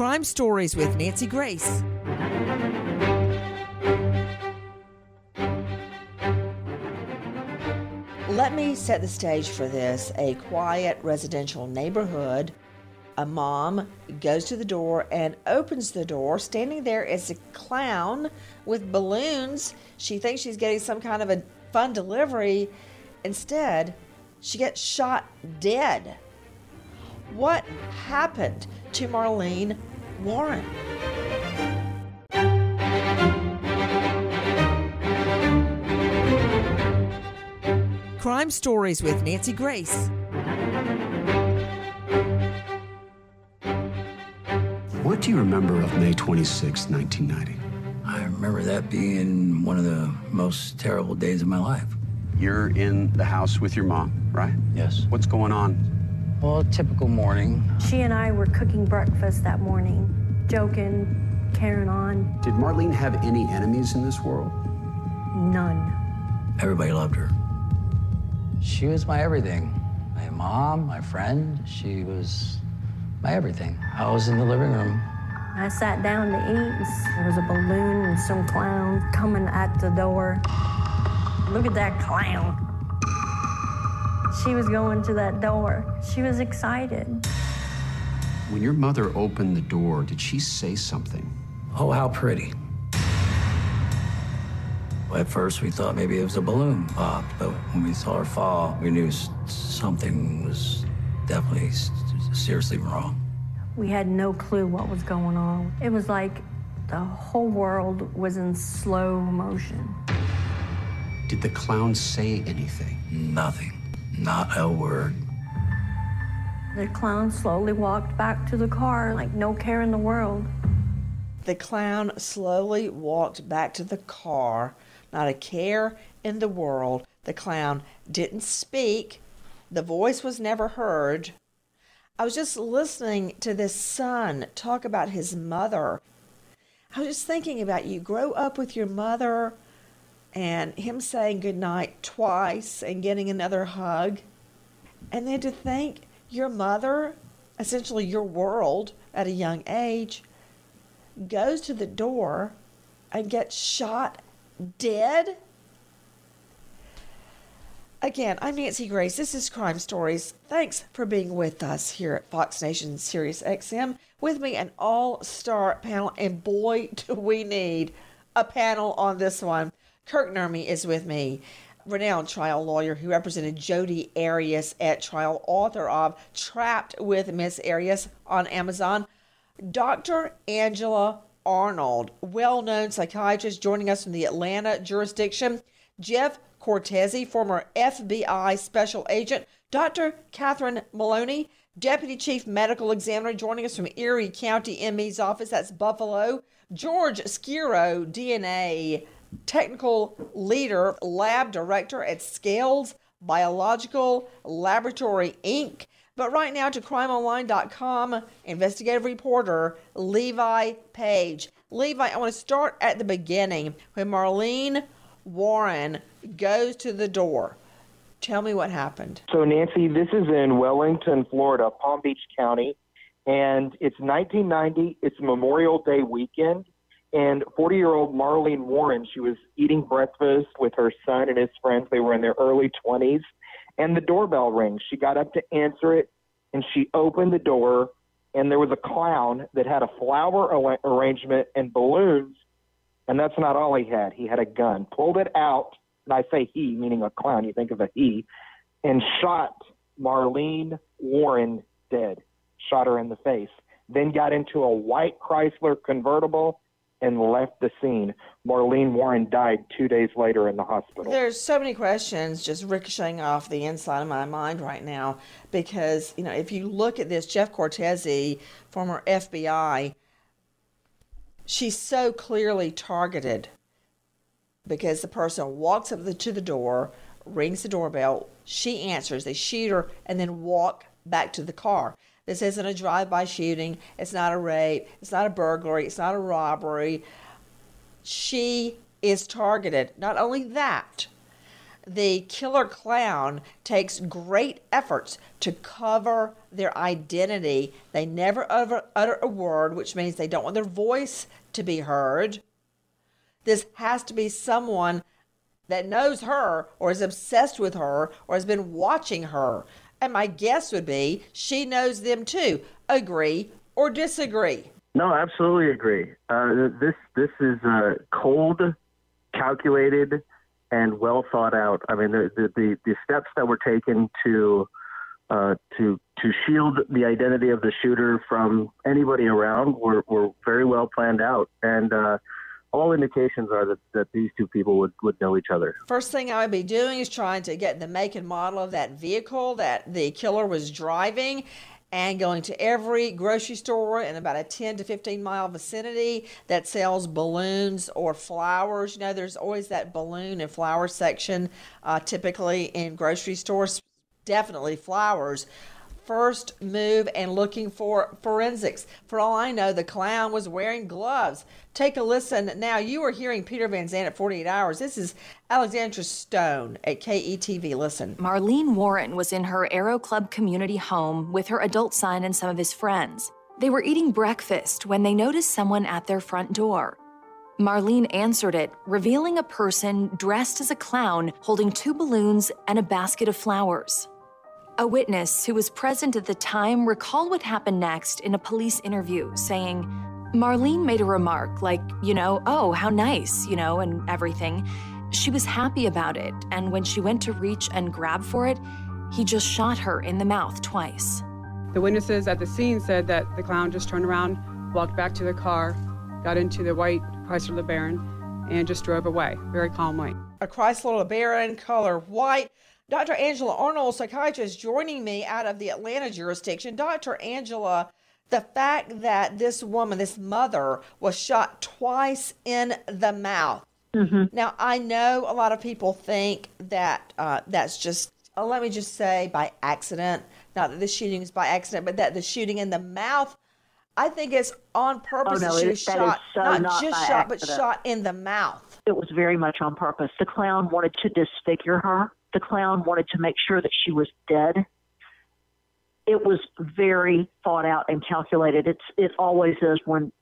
Crime Stories with Nancy Grace. Let me set the stage for this. A quiet residential neighborhood. A mom goes to the door and opens the door. Standing there is a clown with balloons. She thinks she's getting some kind of a fun delivery. Instead, she gets shot dead. What happened to Marlene Warren? Crime Stories with Nancy Grace. What do you remember of May 26, 1990? I remember that being one of the most terrible days of my life. You're in the house with your mom, right? Yes. What's going on? Well, typical morning. She and I were cooking breakfast that morning, joking, carrying on. Did Marlene have any enemies in this world? None. Everybody loved her. She was my everything. My mom, my friend. She was my everything. I was in the living room. I sat down to eat. There was a balloon and some clowns coming at the door. Look at that clown. She was going to that door. She was excited. When your mother opened the door, did she say something? Oh, how pretty. At first, we thought maybe it was a balloon pop, but when we saw her fall, we knew something was definitely seriously wrong. We had no clue what was going on. It was like the whole world was in slow motion. Did the clown say anything? Nothing. Not a word. The clown slowly walked back to the car like no care in the world. The clown slowly walked back to the car, not a care in the world. The clown didn't speak. The voice was never heard. I was just listening to this son talk about his mother. I was just thinking about you grow up with your mother and him saying goodnight twice and getting another hug. And then to think your mother, essentially your world at a young age, goes to the door and gets shot dead. Again, I'm Nancy Grace. This is Crime Stories. Thanks for being with us here at Fox Nation Sirius XM. With me, an all-star panel, and boy, do we need a panel on this one. Kirk Nurmi is with me, renowned trial lawyer who represented Jodi Arias at trial, author of Trapped with Miss Arias on Amazon. Dr. Angela Arnold, well-known psychiatrist joining us from the Atlanta jurisdiction. Jeff Cortese, former FBI special agent. Dr. Catherine Maloney, Deputy Chief Medical Examiner, joining us from Erie County ME's office. That's Buffalo. George Skiro, DNA Technical Leader, Lab Director at Scales Biological Laboratory, Inc. But right now to crimeonline.com, investigative reporter Levi Page. Levi, I want to start at the beginning. When Marlene Warren goes to the door, tell me what happened. So, Nancy, this is in Wellington, Florida, Palm Beach County, and it's 1990. It's Memorial Day weekend, and 40-year-old Marlene Warren, she was eating breakfast with her son and his friends. They were in their early 20s, and the doorbell rings. She got up to answer it, and she opened the door, and there was a clown that had a flower arrangement and balloons, and that's not all he had. He had a gun, pulled it out, and I say he, meaning a clown, you think of a he, and shot Marlene Warren dead, shot her in the face, then got into a white Chrysler convertible and left the scene. Marlene Warren died 2 days later in the hospital. There's so many questions just ricocheting off the inside of my mind right now because, you know, if you look at this, Jeff Cortese, former FBI, she's so clearly targeted because the person walks up to the door, rings the doorbell, she answers, they shoot her, and then walk back to the car. This isn't a drive-by shooting. It's not a rape. It's not a burglary. It's not a robbery. She is targeted. Not only that, the killer clown takes great efforts to cover their identity. They never utter a word, which means they don't want their voice to be heard. This has to be someone that knows her or is obsessed with her or has been watching her. And my guess would be she knows them too. Agree or disagree? No, absolutely agree. This is cold, calculated, and well thought out. I mean, the steps that were taken to shield the identity of the shooter from anybody around were very well planned out, and all indications are that these two people would know each other. First thing I would be doing is trying to get the make and model of that vehicle that the killer was driving, and going to every grocery store in about a 10 to 15 mile vicinity that sells balloons or flowers. You know, there's always that balloon and flower section, typically in grocery stores, definitely flowers. First move and looking for forensics. For all I know, the clown was wearing gloves. Take a listen. Now, you are hearing Peter Van Zandt at 48 Hours. This is Alexandra Stone at KETV. Listen. Marlene Warren was in her Aero Club community home with her adult son and some of his friends. They were eating breakfast when they noticed someone at their front door. Marlene answered it, revealing a person dressed as a clown holding 2 balloons and a basket of flowers. A witness who was present at the time recalled what happened next in a police interview, saying, Marlene made a remark like, oh, how nice, and everything. She was happy about it, and when she went to reach and grab for it, he just shot her in the mouth twice. The witnesses at the scene said that the clown just turned around, walked back to the car, got into the white Chrysler LeBaron, and just drove away, very calmly. A Chrysler LeBaron, color white. Dr. Angela Arnold, psychiatrist, joining me out of the Atlanta jurisdiction. Dr. Angela, the fact that this woman, this mother, was shot twice in the mouth. Mm-hmm. Now, I know a lot of people think that that's just, let me just say, by accident. Not that the shooting is by accident, but that the shooting in the mouth, I think it's on purpose. Oh, no, she was shot, so not just shot, accident. but shot in the mouth. It was very much on purpose. The clown wanted to disfigure her. The clown wanted to make sure that she was dead. It was very thought out and calculated. It always is when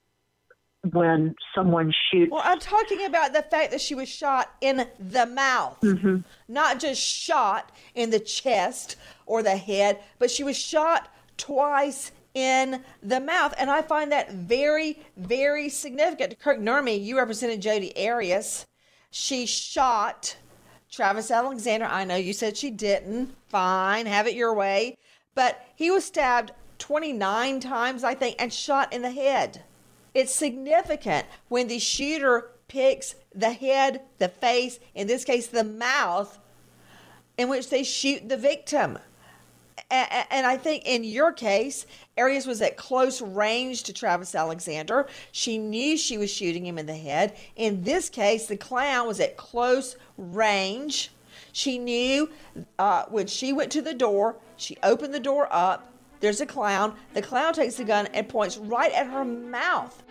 someone shoots. Well, I'm talking about the fact that she was shot in the mouth, not just shot in the chest or the head, but she was shot twice in the mouth. And I find that very, very significant. Kirk Nurmi, you represented Jodi Arias. She shot Travis Alexander. I know you said she didn't. Fine, have it your way. But he was stabbed 29 times, I think, and shot in the head. It's significant when the shooter picks the head, the face, in this case, the mouth, in which they shoot the victim. And I think in your case, Arias was at close range to Travis Alexander. She knew she was shooting him in the head. In this case, the clown was at close range. She knew when she went to the door, she opened the door up, there's a clown. The clown takes the gun and points right at her mouth.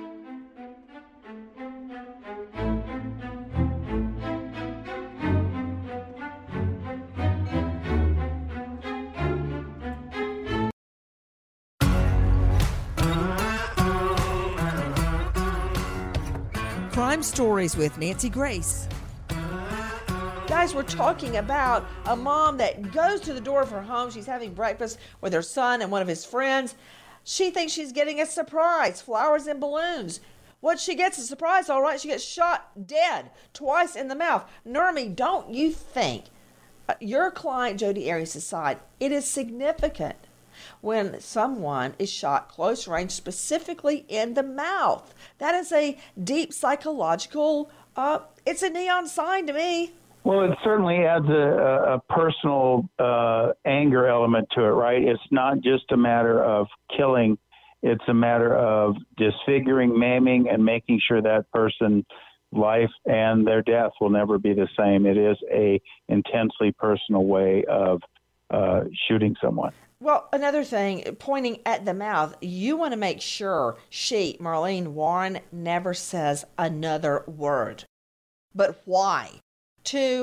Crime Stories with Nancy Grace. Guys, we're talking about a mom that goes to the door of her home. She's having breakfast with her son and one of his friends. She thinks she's getting a surprise, flowers and balloons. What she gets a surprise, all right, she gets shot dead twice in the mouth. Nurmi, don't you think, your client Jodi Arias aside, it is significant when someone is shot close range, specifically in the mouth? That is a deep psychological, it's a neon sign to me. Well, it certainly adds a personal anger element to it, right? It's not just a matter of killing. It's a matter of disfiguring, maiming, and making sure that person's life and their death will never be the same. It is a intensely personal way of shooting someone. Well, another thing, pointing at the mouth, you want to make sure she, Marlene Warren, never says another word. But why? To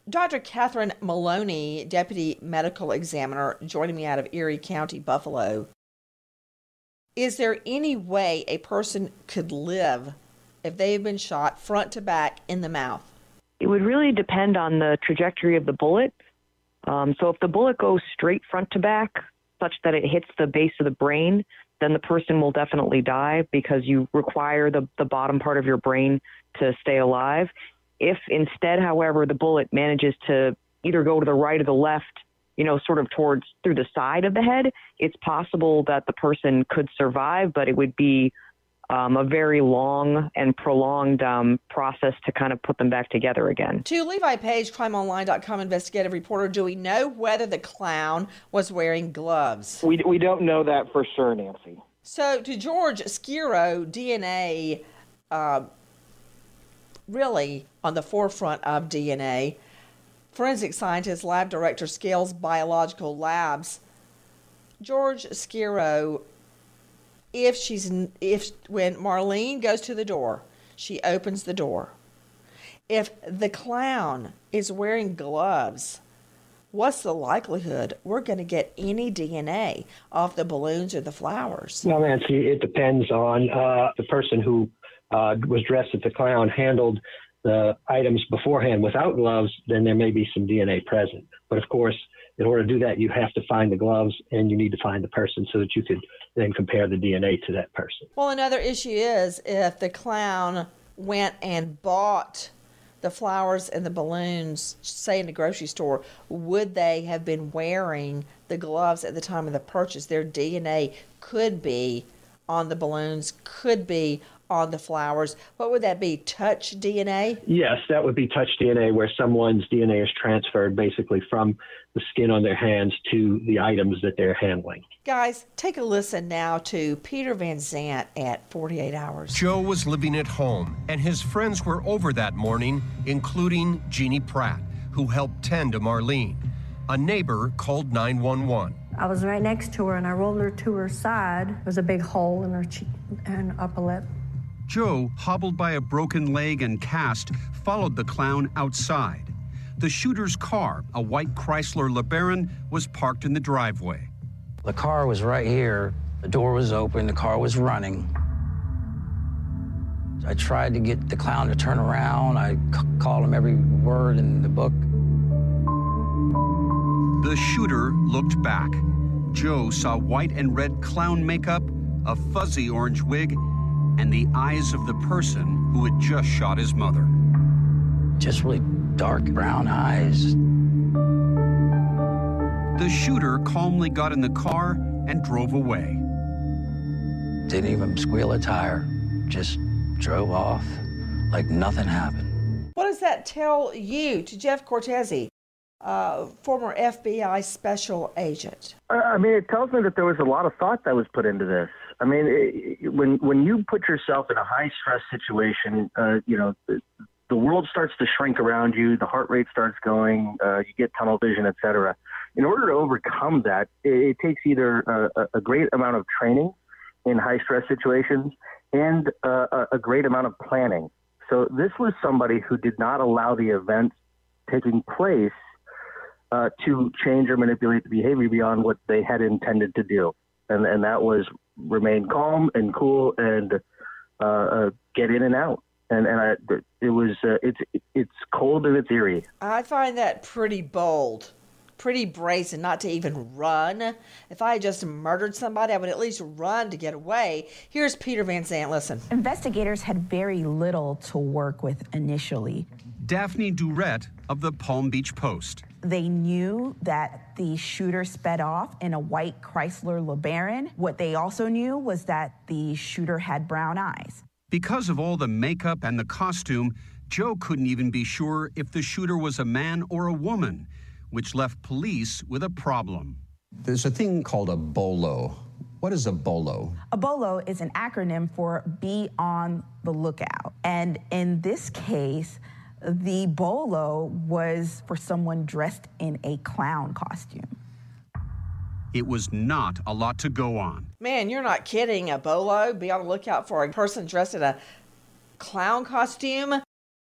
Dr. Catherine Maloney, Deputy Medical Examiner, joining me out of Erie County, Buffalo. Is there any way a person could live if they've been shot front to back in the mouth? It would really depend on the trajectory of the bullet. So if the bullet goes straight front to back, such that it hits the base of the brain, then the person will definitely die because you require the bottom part of your brain to stay alive. If instead, however, the bullet manages to either go to the right or the left, sort of through the side of the head, it's possible that the person could survive, but it would be a very long and prolonged process to kind of put them back together again. To Levi Page, crimeonline.com investigative reporter, do we know whether the clown was wearing gloves? We don't know that for sure, Nancy. So to George Skiro, DNA really on the forefront of DNA. Forensic scientist, lab director, Scales Biological Labs. George Skiro, when Marlene goes to the door, she opens the door. If the clown is wearing gloves, what's the likelihood we're going to get any DNA off the balloons or the flowers? Well, Nancy, it depends on the person who was dressed as the clown handled the items beforehand without gloves, then there may be some DNA present. But of course, in order to do that, you have to find the gloves and you need to find the person so that you could then compare the DNA to that person. Well, another issue is if the clown went and bought the flowers and the balloons, say in the grocery store, would they have been wearing the gloves at the time of the purchase? Their DNA could be on the balloons, could be on the flowers. What would that be, touch DNA? Yes, that would be touch DNA, where someone's DNA is transferred basically from the skin on their hands to the items that they're handling. Guys, take a listen now to Peter Van Zandt at 48 Hours. Joe was living at home, and his friends were over that morning, including Jeannie Pratt, who helped tend to Marlene. A neighbor called 911. I was right next to her, and I rolled her to her side. There was a big hole in her cheek and upper lip. Joe, hobbled by a broken leg and cast, followed the clown outside. The shooter's car, a white Chrysler LeBaron, was parked in the driveway. The car was right here. The door was open. The car was running. I tried to get the clown to turn around. I called him every word in the book. The shooter looked back. Joe saw white and red clown makeup, a fuzzy orange wig, and the eyes of the person who had just shot his mother. Just really dark brown eyes. The shooter calmly got in the car and drove away. Didn't even squeal a tire. Just drove off like nothing happened. What does that tell you, to Jeff Cortese, former FBI special agent? I mean, it tells me that there was a lot of thought that was put into this. I mean, when you put yourself in a high-stress situation, the world starts to shrink around you, the heart rate starts going, you get tunnel vision, et cetera. In order to overcome that, it takes either a great amount of training in high-stress situations and a great amount of planning. So this was somebody who did not allow the events taking place to change or manipulate the behavior beyond what they had intended to do. And that was remain calm and cool and get in and out. It's cold and it's eerie. I find that pretty bold, pretty brazen, not to even run. If I had just murdered somebody, I would at least run to get away. Here's Peter Van Zandt. Listen. Investigators had very little to work with initially. Daphne Durrett of the Palm Beach Post. They knew that the shooter sped off in a white Chrysler LeBaron. What they also knew was that the shooter had brown eyes. Because of all the makeup and the costume, Joe couldn't even be sure if the shooter was a man or a woman, which left police with a problem. There's a thing called a BOLO. What is a BOLO? A BOLO is an acronym for Be On the Lookout. And in this case, the BOLO was for someone dressed in a clown costume. It was not a lot to go on. Man, you're not kidding. A BOLO? Be on the lookout for a person dressed in a clown costume?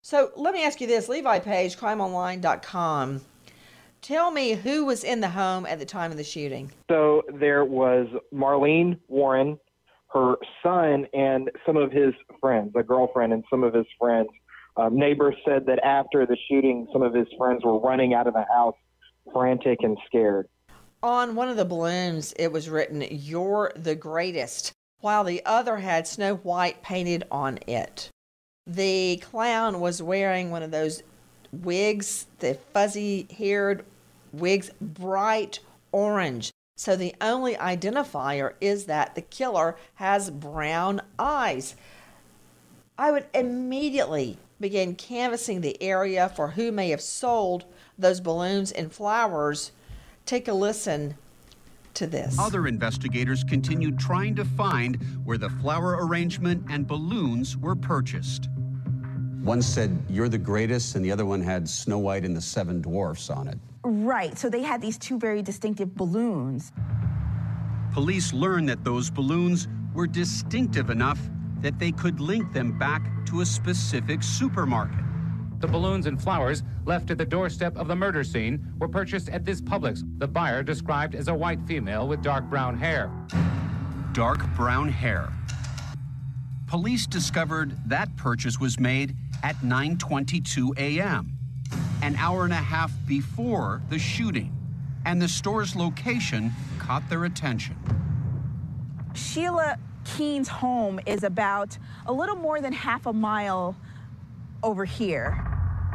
So let me ask you this, Levi Page, crimeonline.com. Tell me who was in the home at the time of the shooting. So there was Marlene Warren, her son, and some of his friends, a girlfriend and some of his friends. Neighbors said that after the shooting, some of his friends were running out of the house, frantic and scared. On one of the balloons, it was written, "You're the greatest," while the other had Snow White painted on it. The clown was wearing one of those wigs, the fuzzy-haired wigs, bright orange. So the only identifier is that the killer has brown eyes. I would immediately begin canvassing the area for who may have sold those balloons and flowers. Take a listen to this. Other investigators continued trying to find where the flower arrangement and balloons were purchased. One said, "You're the greatest," and the other one had Snow White and the Seven Dwarfs on it. Right, so they had these two very distinctive balloons. Police learned that those balloons were distinctive enough that they could link them back to a specific supermarket. The balloons and flowers left at the doorstep of the murder scene were purchased at this Publix. The buyer described as a white female with dark brown hair. Dark brown hair. Police discovered that purchase was made at 9:22 a.m., an hour and a half before the shooting, and the store's location caught their attention. Sheila Keene's home is about a little more than half a mile over here.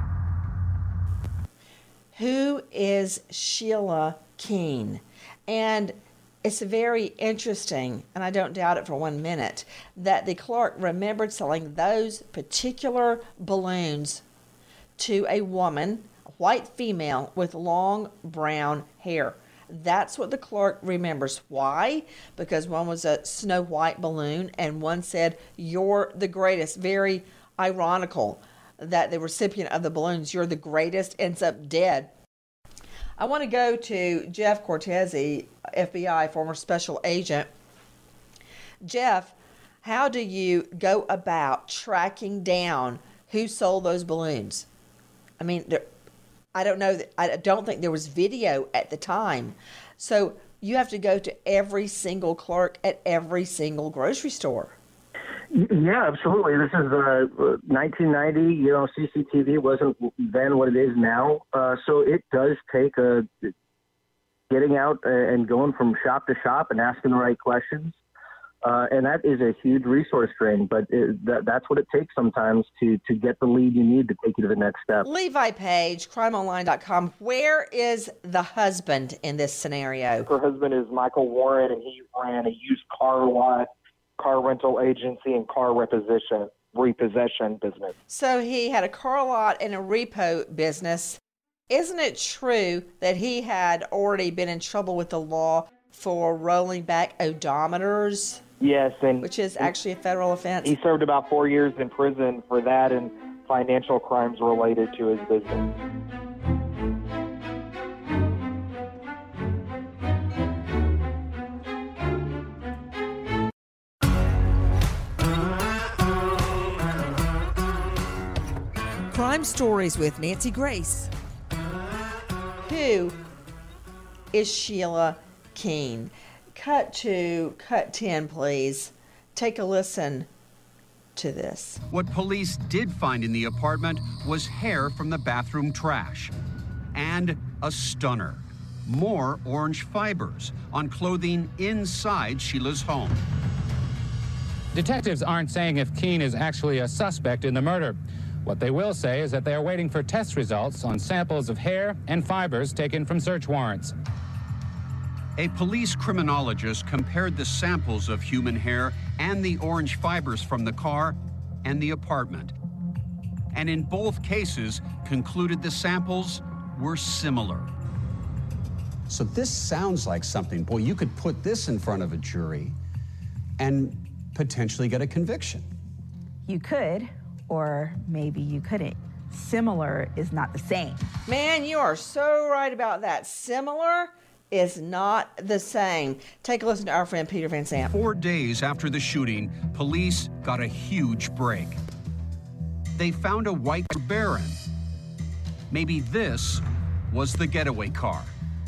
Who is Sheila Keene? And it's very interesting, and I don't doubt it for 1 minute, that the clerk remembered selling those particular balloons to a woman, a white female with long brown hair. That's what the clerk remembers. Why? Because one was a Snow White balloon and one said, "You're the greatest." Very ironical that the recipient of the balloons, "You're the greatest," ends up dead. I want to go to Jeff Cortese, FBI, former special agent. Jeff, how do you go about tracking down who sold those balloons? I mean, I don't think there was video at the time. So you have to go to every single clerk at every single grocery store. Yeah, absolutely. This is 1990. CCTV wasn't then what it is now. So it does take getting out and going from shop to shop and asking the right questions. And that is a huge resource drain, but that's what it takes sometimes to get the lead you need to take you to the next step. Levi Page, crimeonline.com. Where is the husband in this scenario? Her husband is Michael Warren, and he ran a used car lot, car rental agency, and car repossession business. So he had a car lot and a repo business. Isn't it true that he had already been in trouble with the law for rolling back odometers? Yes, and which is actually a federal offense. He served about 4 years in prison for that and financial crimes related to his business. Crime Stories with Nancy Grace. Who is Sheila Keene? Cut 10, please. Take a listen to this. What police did find in the apartment was hair from the bathroom trash and a stunner. More orange fibers on clothing inside Sheila's home. Detectives aren't saying if Keene is actually a suspect in the murder. What they will say is that they are waiting for test results on samples of hair and fibers taken from search warrants. A police criminologist compared the samples of human hair and the orange fibers from the car and the apartment, and in both cases concluded the samples were similar. So this sounds like something, boy, you could put this in front of a jury and potentially get a conviction. You could, or maybe you couldn't. Similar is not the same. Man, you are so right about that. Similar is not the same. Take a listen to our friend Peter Van Sant. 4 days after the shooting, police got a huge break. they found a white Baron. Maybe this was the getaway car.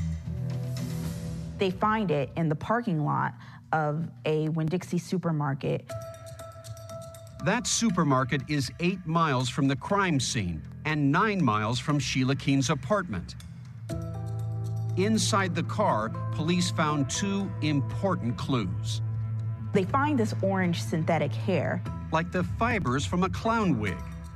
They find it in the parking lot of a Winn-Dixie supermarket. That supermarket is 8 miles from the crime scene and 9 miles from Sheila Keene's apartment. Inside the car, police found 2 important clues. They find this orange synthetic hair. Like the fibers from a clown wig.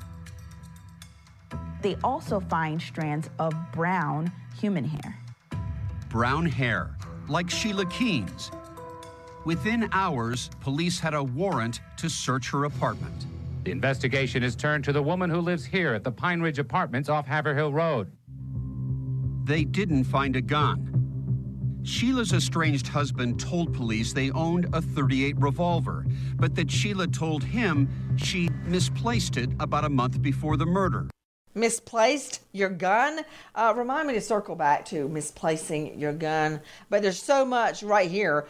They also find strands of brown human hair. Brown hair, like Sheila Keene's. Within hours, police had a warrant to search her apartment. The investigation is turned to the woman who lives here at the Pine Ridge Apartments off Haverhill Road. They didn't find a gun. Sheila's estranged husband told police they owned a .38 revolver, but that Sheila told him she misplaced it about a month before the murder. Misplaced your gun? Remind me to circle back to misplacing your gun. But there's so much right here.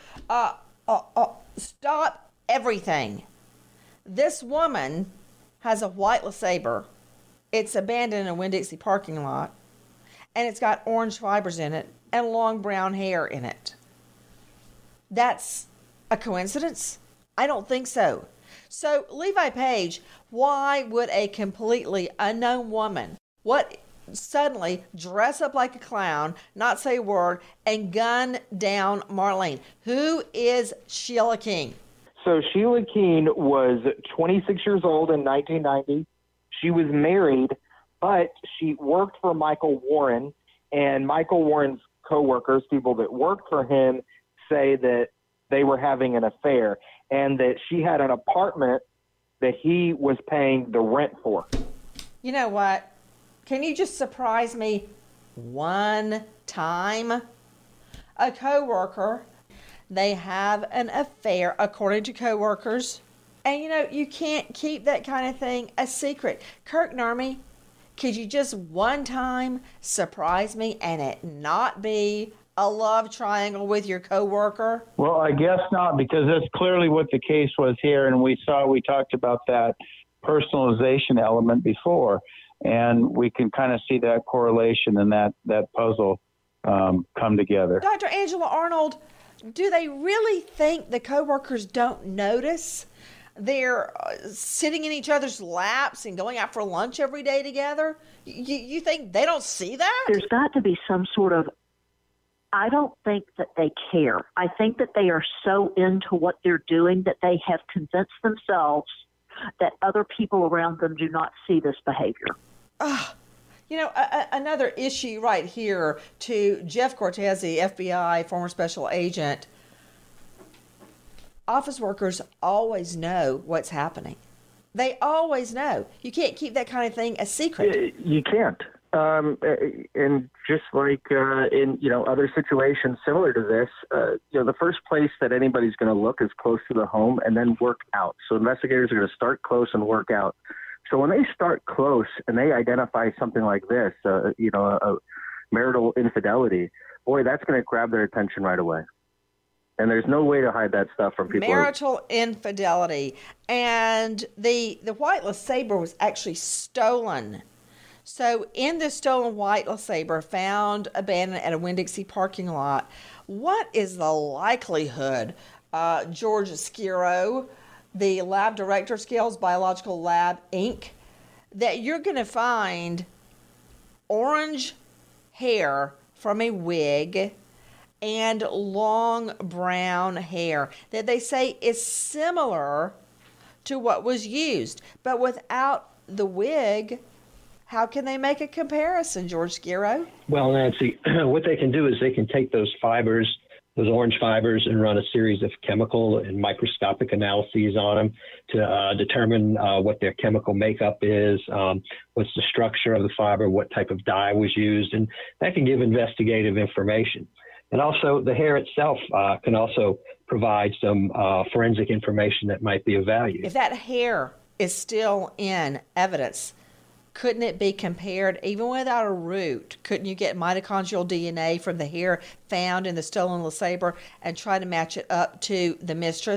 Stop everything. This woman has a white LeSabre. It's abandoned in a Winn-Dixie parking lot. And it's got orange fibers in it and long brown hair in it. That's a coincidence? I don't think so. So, Levi Page, why would a completely unknown woman suddenly dress up like a clown, not say a word, and gun down Marlene? Who is Sheila Keene? So Sheila Keene was 26 years old in 1990. She was married, but she worked for Michael Warren, and Michael Warren's coworkers, people that worked for him, say that they were having an affair and that she had an apartment that he was paying the rent for. You know what? Can you just surprise me one time? A coworker, they have an affair according to coworkers. And you know, you can't keep that kind of thing a secret. Kirk Nurmi, could you just one time surprise me and it not be a love triangle with your coworker? Well, I guess not, because that's clearly what the case was here, and we talked about that personalization element before, and we can kind of see that correlation and that puzzle come together. Dr. Angela Arnold, do they really think the coworkers don't notice they're sitting in each other's laps and going out for lunch every day together? You think they don't see that? There's got to be some sort of, I don't think that they care. I think that they are so into what they're doing that they have convinced themselves that other people around them do not see this behavior. You know, another issue right here to Jeff Cortese, FBI, former special agent. Office workers always know what's happening. They always know. You can't keep that kind of thing a secret. You can't. And just like in other situations similar to this, the first place that anybody's going to look is close to the home and then work out. So investigators are going to start close and work out. So when they start close and they identify something like this, a marital infidelity, boy, that's going to grab their attention right away. And there's no way to hide that stuff from people. Marital infidelity. And the white LeSabre was actually stolen. So in the stolen white LeSabre found abandoned at a Winn-Dixie parking lot, what is the likelihood, George Skiro, the lab director, Scales Biological Lab, Inc., that you're going to find orange hair from a wig and long brown hair that they say is similar to what was used, but without the wig? How can they make a comparison, George Skiro? Well, Nancy, what they can do is they can take those fibers, those orange fibers, and run a series of chemical and microscopic analyses on them to determine what their chemical makeup is, what's the structure of the fiber, what type of dye was used, and that can give investigative information. And also the hair itself can also provide some forensic information that might be of value. If that hair is still in evidence, couldn't it be compared, even without a root? Couldn't you get mitochondrial DNA from the hair found in the stolen LeSabre and try to match it up to the mistress?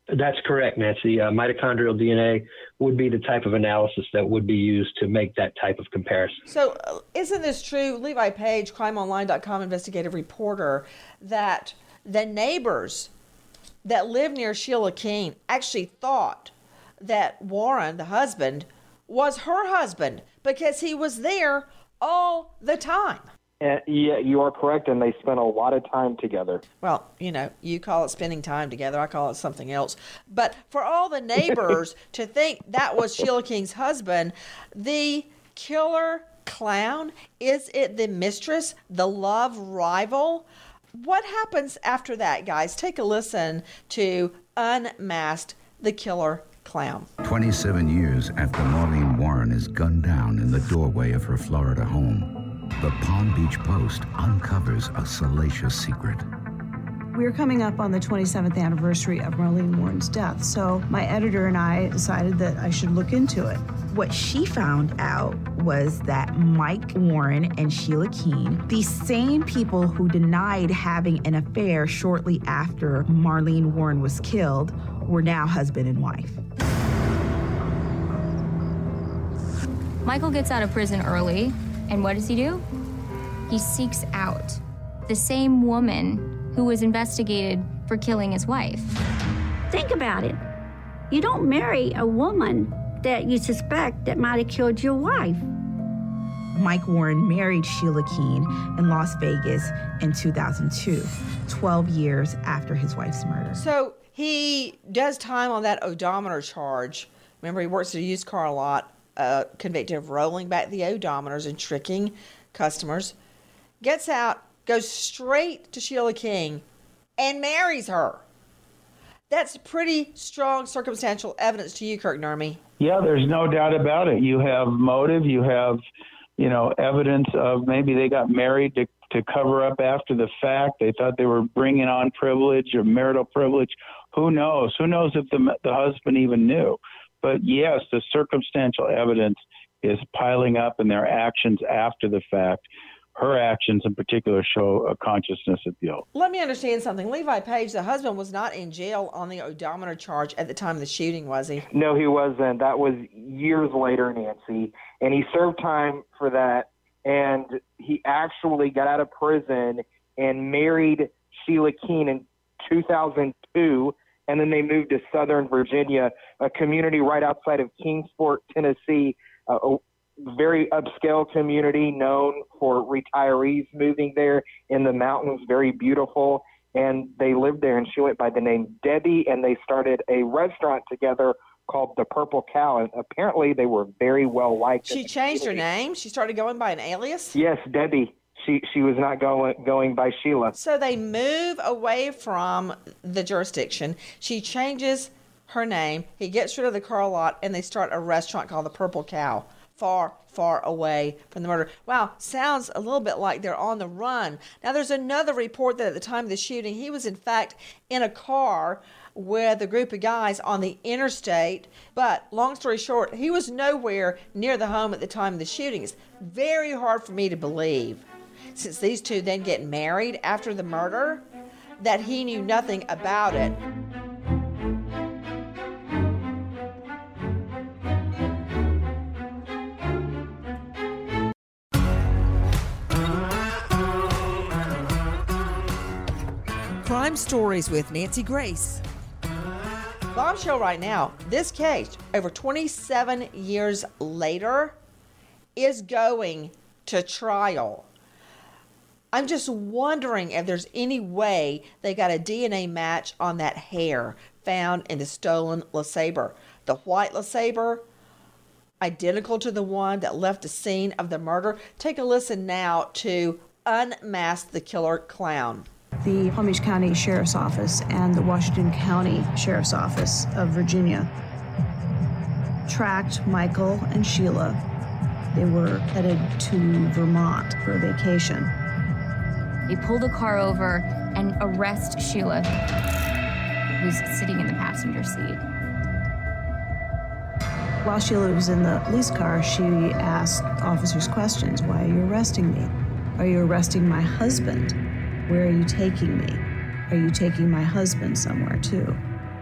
That's correct, Nancy. Mitochondrial DNA would be the type of analysis that would be used to make that type of comparison. So isn't this true, Levi Page, crimeonline.com investigative reporter, that the neighbors that lived near Sheila Keene actually thought that Warren, the husband, was her husband because he was there all the time? Yeah, you are correct, and they spent a lot of time together. Well, you call it spending time together. I call it something else. But for all the neighbors to think that was Sheila Keene's husband, the killer clown, is it the mistress, the love rival? What happens after that, guys? Take a listen to Unmasked, the Killer Clown. 27 years after Marlene Warren is gunned down in the doorway of her Florida home, the Palm Beach Post uncovers a salacious secret. We're coming up on the 27th anniversary of Marlene Warren's death, so my editor and I decided that I should look into it. What she found out was that Mike Warren and Sheila Keene, the same people who denied having an affair shortly after Marlene Warren was killed, were now husband and wife. Michael gets out of prison early, and what does he do? He seeks out the same woman who was investigated for killing his wife. Think about it. You don't marry a woman that you suspect that might have killed your wife. Mike Warren married Sheila Keene in Las Vegas in 2002, 12 years after his wife's murder. So he does time on that odometer charge. Remember, he works at a used car lot, convicted of rolling back the odometers and tricking customers. Gets out, goes straight to Sheila Keene, and marries her. That's pretty strong circumstantial evidence to you, Kirk Nurmi. Yeah, there's no doubt about it. You have motive. You have, evidence of maybe they got married to cover up after the fact. They thought they were bringing on privilege or marital privilege. Who knows? Who knows if the husband even knew? But yes, the circumstantial evidence is piling up in their actions after the fact. Her actions in particular show a consciousness of guilt. Let me understand something. Levi Page, the husband, was not in jail on the odometer charge at the time of the shooting, was he? No, he wasn't. That was years later, Nancy. And he served time for that. And he actually got out of prison and married Sheila Keene in 2002. And then they moved to Southern Virginia, a community right outside of Kingsport, Tennessee, a very upscale community known for retirees moving there in the mountains, very beautiful. And they lived there, and she went by the name Debbie, and they started a restaurant together called the Purple Cow. And apparently they were very well liked. She changed her name? She started going by an alias? Yes, Debbie. She was not going by Sheila. So they move away from the jurisdiction. She changes her name. He gets rid of the car lot, and they start a restaurant called the Purple Cow. Far, far away from the murder. Wow, sounds a little bit like they're on the run. Now, there's another report that at the time of the shooting, he was in fact in a car with a group of guys on the interstate. But long story short, he was nowhere near the home at the time of the shooting. It's very hard for me to believe, since these two then get married after the murder, that he knew nothing about it. Crime Stories with Nancy Grace. Bombshell right now, this case, over 27 years later, is going to trial. I'm just wondering if there's any way they got a DNA match on that hair found in the stolen LeSabre. The white LeSabre, identical to the one that left the scene of the murder. Take a listen now to Unmask the Killer Clown. The Palm Beach County Sheriff's Office and the Washington County Sheriff's Office of Virginia tracked Michael and Sheila. They were headed to Vermont for a vacation. They pull the car over and arrest Sheila, who's sitting in the passenger seat. While Sheila was in the police car, she asked officers questions. Why are you arresting me? Are you arresting my husband? Where are you taking me? Are you taking my husband somewhere too?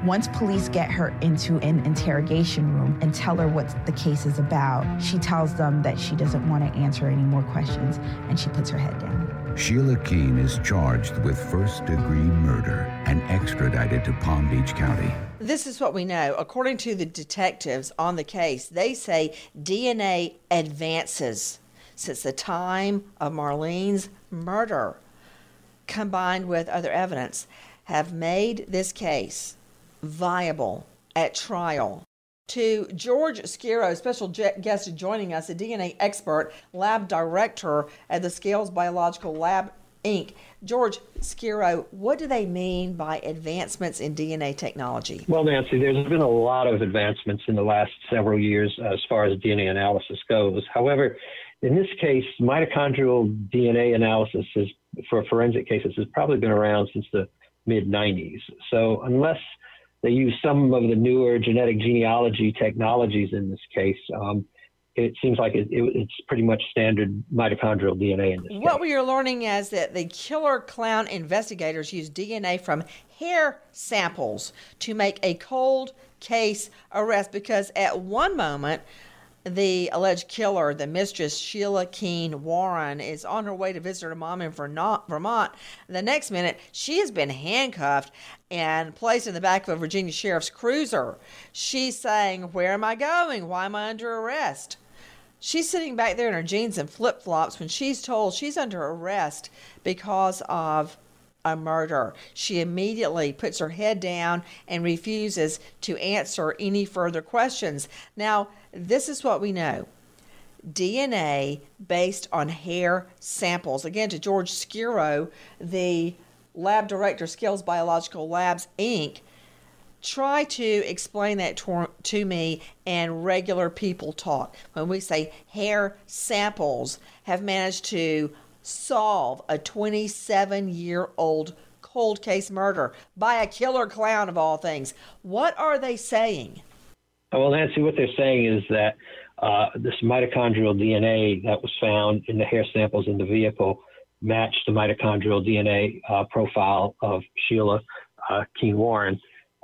Once police get her into an interrogation room and tell her what the case is about, she tells them that she doesn't want to answer any more questions, and she puts her head down. Sheila Keene is charged with first-degree murder and extradited to Palm Beach County. This is what we know. According to the detectives on the case, they say DNA advances since the time of Marlene's murder, combined with other evidence, have made this case viable at trial. To George Skiro, special guest joining us, a DNA expert, lab director at the Scales Biological Lab, Inc. George Skiro, what do they mean by advancements in DNA technology? Well, Nancy, there's been a lot of advancements in the last several years as far as DNA analysis goes. However, in this case, mitochondrial DNA analysis for forensic cases has probably been around since the mid-90s. So unless they use some of the newer genetic genealogy technologies in this case, it seems like it's pretty much standard mitochondrial DNA in this case. What we are learning is that the killer clown investigators used DNA from hair samples to make a cold case arrest, because at one moment, the alleged killer, the mistress Sheila Keene Warren, is on her way to visit her mom in Vermont. The next minute, she has been handcuffed and placed in the back of a Virginia sheriff's cruiser. She's saying, "Where am I going? Why am I under arrest?" She's sitting back there in her jeans and flip-flops when she's told she's under arrest because of a murder. She immediately puts her head down and refuses to answer any further questions. Now, this is what we know. DNA based on hair samples. Again, to George Skiro, the lab director, Scales Biological Labs, Inc., try to explain that to me in regular people talk. When we say hair samples have managed to solve a 27-year-old cold case murder by a killer clown of all things, what are they saying? Well, Nancy, what they're saying is that this mitochondrial DNA that was found in the hair samples in the vehicle matched the mitochondrial DNA profile of Sheila Keene Warren.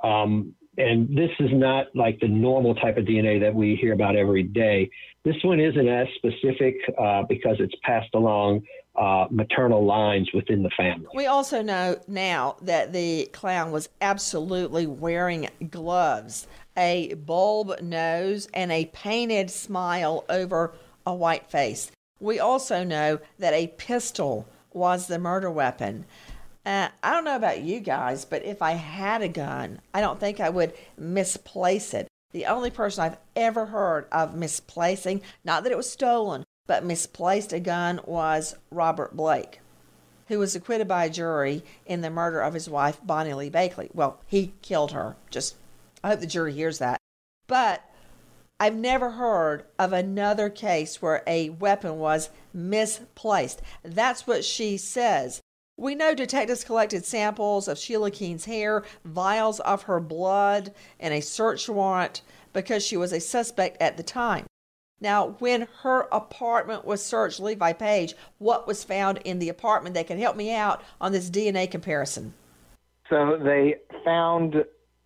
And this is not like the normal type of DNA that we hear about every day. This one isn't as specific because it's passed along maternal lines within the family. We also know now that the clown was absolutely wearing gloves, a bulb nose, and a painted smile over a white face. We also know that a pistol was the murder weapon. I don't know about you guys, but if I had a gun, I don't think I would misplace it. The only person I've ever heard of misplacing, not that it was stolen, but misplaced a gun, was Robert Blake, who was acquitted by a jury in the murder of his wife, Bonnie Lee Bakley. Well, he killed her. I hope the jury hears that. But I've never heard of another case where a weapon was misplaced. That's what she says. We know detectives collected samples of Sheila Keene's hair, vials of her blood, and a search warrant because she was a suspect at the time. Now, when her apartment was searched, Levi Page, what was found in the apartment that can help me out on this DNA comparison? So they found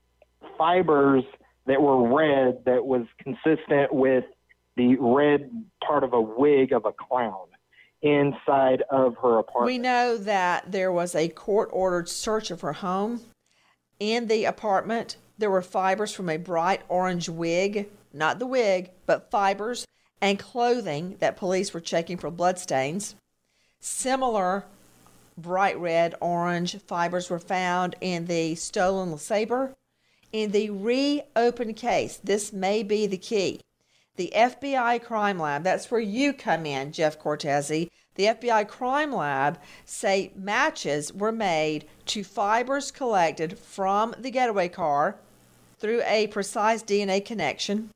fibers that were red that was consistent with the red part of a wig of a clown inside of her apartment. We know that there was a court-ordered search of her home. In the apartment, there were fibers from a bright orange wig, not the wig, but fibers, and clothing that police were checking for bloodstains. Similar bright red, orange fibers were found in the stolen LeSabre. In the reopened case, this may be the key. The FBI Crime Lab, that's where you come in, Jeff Cortese. The FBI Crime Lab say matches were made to fibers collected from the getaway car through a precise DNA connection,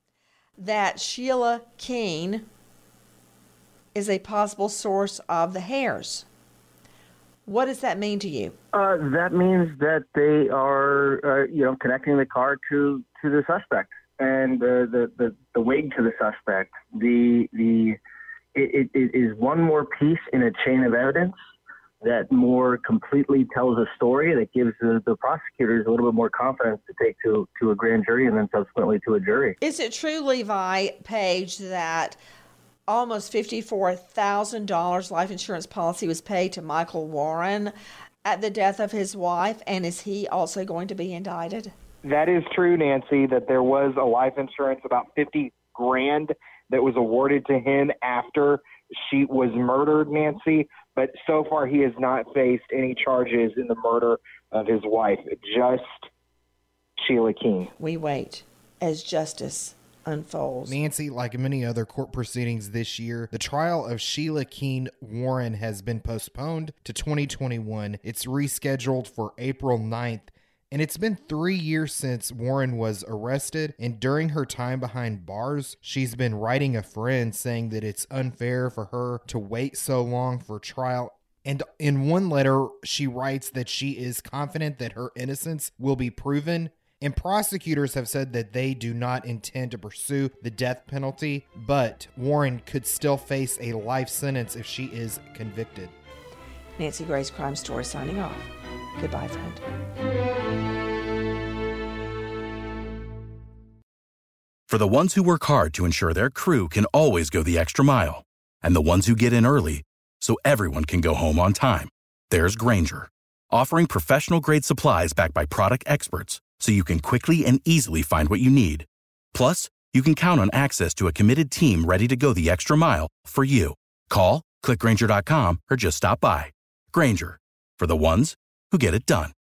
that Sheila Keene is a possible source of the hairs. What does that mean to you? That means that they are, connecting the car to the suspect and the wig to the suspect. It is one more piece in a chain of evidence that more completely tells a story that gives the prosecutors a little bit more confidence to take to a grand jury and then subsequently to a jury. Is it true, Levi Page, that almost $54,000 life insurance policy was paid to Michael Warren at the death of his wife, and is he also going to be indicted? That is true, Nancy, that there was a life insurance, about $50,000 that was awarded to him after she was murdered, Nancy. But so far he has not faced any charges in the murder of his wife, just Sheila Keene. We wait as justice unfolds. Nancy, like many other court proceedings this year, the trial of Sheila Keene Warren has been postponed to 2021. It's rescheduled for April 9th. And it's been 3 years since Warren was arrested, and during her time behind bars, she's been writing a friend saying that it's unfair for her to wait so long for trial. And in one letter, she writes that she is confident that her innocence will be proven. And prosecutors have said that they do not intend to pursue the death penalty, but Warren could still face a life sentence if she is convicted. Nancy Grace, Crime Story, signing off. Goodbye, friend. For the ones who work hard to ensure their crew can always go the extra mile, and the ones who get in early so everyone can go home on time, there's Grainger, offering professional-grade supplies backed by product experts so you can quickly and easily find what you need. Plus, you can count on access to a committed team ready to go the extra mile for you. Call, click Grainger.com, or just stop by. Grainger, for the ones who get it done.